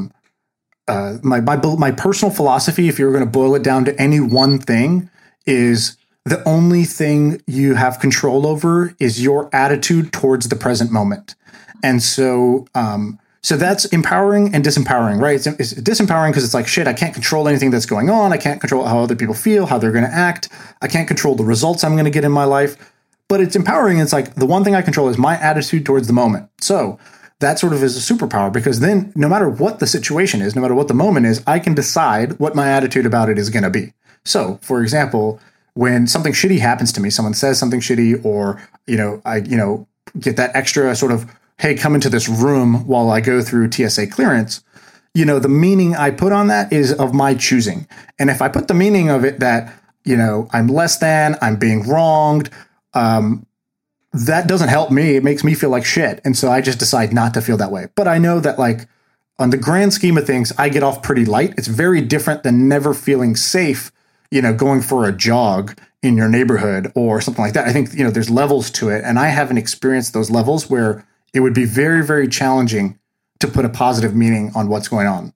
my personal philosophy, if you're going to boil it down to any one thing, is the only thing you have control over is your attitude towards the present moment. And so that's empowering and disempowering, right? It's disempowering because it's shit, I can't control anything that's going on. I can't control how other people feel, how they're going to act. I can't control the results I'm going to get in my life. But it's empowering. It's the one thing I control is my attitude towards the moment. So that sort of is a superpower, because then no matter what the situation is, no matter what the moment is, I can decide what my attitude about it is going to be. So, for example, when something shitty happens to me, someone says something shitty, or, I get that extra sort of, hey, come into this room while I go through TSA clearance, the meaning I put on that is of my choosing. And if I put the meaning of it that, I'm less than, I'm being wronged, that doesn't help me. It makes me feel like shit. And so I just decide not to feel that way. But I know that on the grand scheme of things, I get off pretty light. It's very different than never feeling safe, going for a jog in your neighborhood or something like that. I think, there's levels to it. And I haven't experienced those levels where it would be very, very challenging to put a positive meaning on what's going on.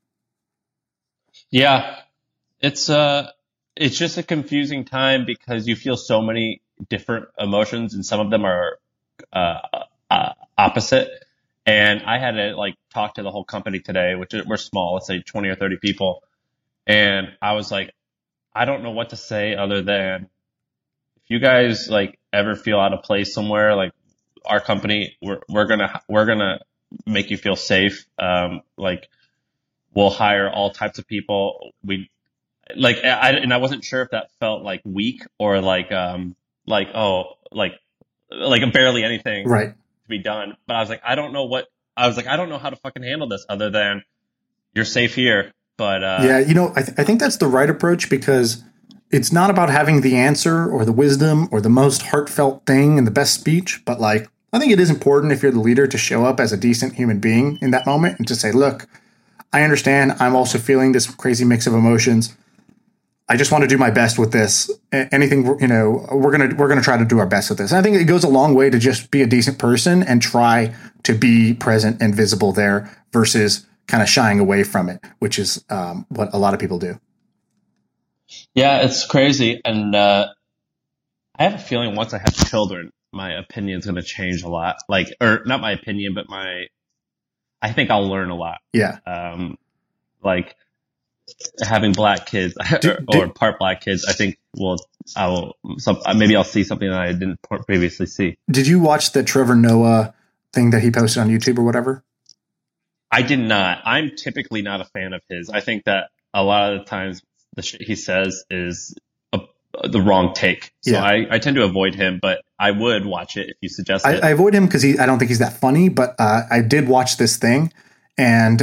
Yeah, it's just a confusing time because you feel so many different emotions, and some of them are opposite. And I had to like talk to the whole company today, which we're small, let's say 20 or 30 people, and I was like, I don't know what to say other than if you guys like ever feel out of place somewhere, like our company, we're gonna make you feel safe. Like we'll hire all types of people. I wasn't sure if that felt like weak or like barely anything Right. to be done. But I was like, I don't know how to fucking handle this other than you're safe here. But yeah, I think that's the right approach, because it's not about having the answer or the wisdom or the most heartfelt thing and the best speech, but like, I think it is important if you're the leader to show up as a decent human being in that moment and to say, look, I understand. I'm also feeling this crazy mix of emotions. I just want to do my best with this. Anything, we're gonna try to do our best with this. And I think it goes a long way to just be a decent person and try to be present and visible there versus kind of shying away from it, which is what a lot of people do. yeah, it's crazy. And I have a feeling once I have children, my opinion's going to change a lot. Like, or not my opinion, but I think I'll learn a lot. Yeah. Like having black kids or part black kids, I think maybe I'll see something that I didn't previously see. Did you watch the Trevor Noah thing that he posted on YouTube or whatever? I did not. I'm typically not a fan of his. I think that a lot of the times the shit he says is the wrong take. So yeah. I tend to avoid him, but I would watch it if you suggest it. I avoid him because I don't think he's that funny, but I did watch this thing, and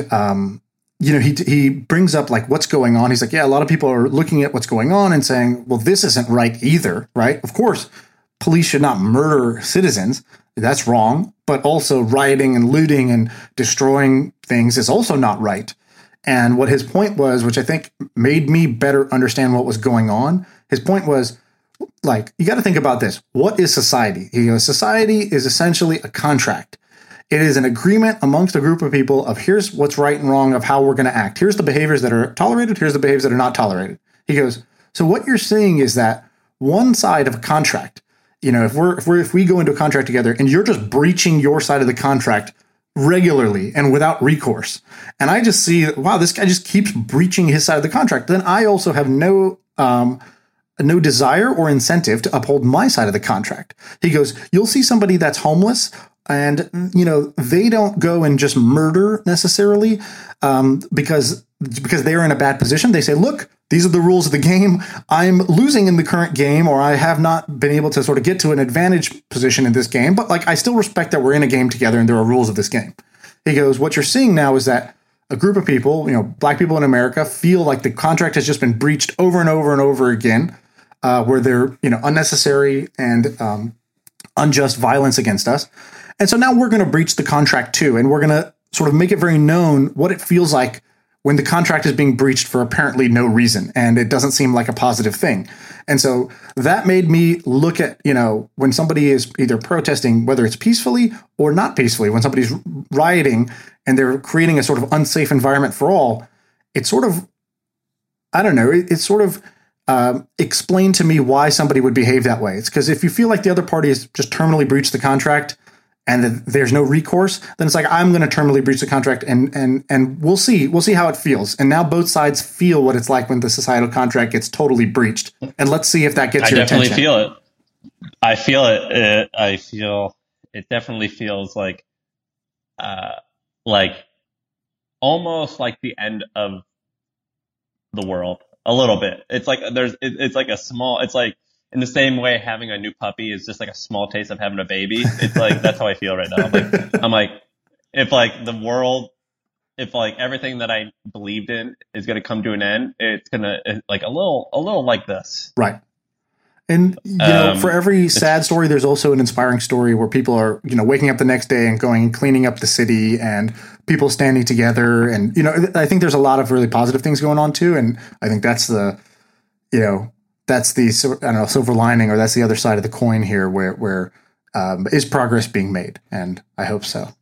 he brings up like what's going on. He's like, yeah, a lot of people are looking at what's going on and saying, well, this isn't right either, right? Of course, police should not murder citizens. That's wrong. But also rioting and looting and destroying things is also not right. And what his point was, which I think made me better understand what was going on, his point was, like, you got to think about this. What is society? He goes, society is essentially a contract. It is an agreement amongst a group of people of here's what's right and wrong of how we're going to act. Here's the behaviors that are tolerated. Here's the behaviors that are not tolerated. He goes, so what you're seeing is that one side of a contract, if we go into a contract together and you're just breaching your side of the contract regularly and without recourse, and I just see, wow, this guy just keeps breaching his side of the contract, then I also have no desire or incentive to uphold my side of the contract. He goes, you'll see somebody that's homeless and, they don't go and just murder necessarily because they're in a bad position. They say, look, these are the rules of the game. I'm losing in the current game, or I have not been able to sort of get to an advantage position in this game. But like, I still respect that we're in a game together and there are rules of this game. He goes, what you're seeing now is that a group of people, black people in America, feel like the contract has just been breached over and over and over again, where they're, unnecessary and unjust violence against us. And so now we're going to breach the contract too. And we're going to sort of make it very known what it feels like when the contract is being breached for apparently no reason. And it doesn't seem like a positive thing. And so that made me look at, when somebody is either protesting, whether it's peacefully or not peacefully, when somebody's rioting and they're creating a sort of unsafe environment for all, it's sort of, I don't know, it's sort of explain to me why somebody would behave that way. It's because if you feel like the other party has just terminally breached the contract and that there's no recourse, then it's like, I'm going to terminally breach the contract and we'll see how it feels. And now both sides feel what it's like when the societal contract gets totally breached. And let's see if that gets your attention. I definitely feel it. I feel it. It definitely feels like almost like the end of the world a little bit. It's like it's like in the same way having a new puppy is just like a small taste of having a baby. It's like, that's how I feel right now. I'm like, if like the world, if like everything that I believed in is going to come to an end, it's going to like a little like this. Right. And, for every sad story, there's also an inspiring story where people are, waking up the next day and going and cleaning up the city and people standing together. And, I think there's a lot of really positive things going on too. And I think that's the silver lining, or that's the other side of the coin here where is progress being made? And I hope so.